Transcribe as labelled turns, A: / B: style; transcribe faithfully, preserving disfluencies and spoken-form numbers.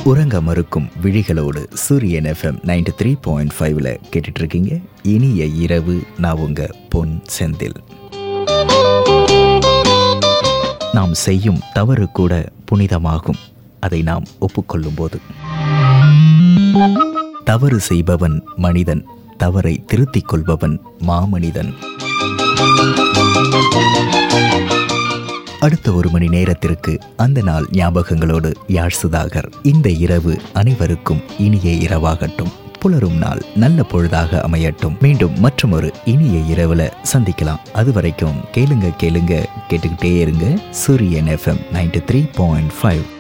A: உறங்க மறுக்கும் விழிகளோடு சூரியன் எஃப்எம் நைன்டி த்ரீ பாயிண்ட் ஃபைவ்ல கேட்டுட்டு இருக்கீங்க. இனிய இரவு, நான் உங்க பொன் செந்தில். நாம் செய்யும் தவறு கூட புனிதமாகும், அதை நாம் ஒப்புக்கொள்ளும் போது. தவறு செய்பவன் மனிதன், தவறை திருத்திக் கொள்பவன் மாமனிதன். அடுத்த ஒரு மணி நேரத்திற்கு அந்த நாள் ஞாபகங்களோடு யாழ் சுதாகர். இந்த இரவு அனைவருக்கும் இனிய இரவாகட்டும். புலரும் நாள் நல்ல பொழுதாக அமையட்டும். மீண்டும் மற்றும் ஒரு இனிய இரவுல சந்திக்கலாம். அது வரைக்கும் கேளுங்க கேளுங்க கேட்டுக்கிட்டே இருங்க. Suryan FM ninety three point five.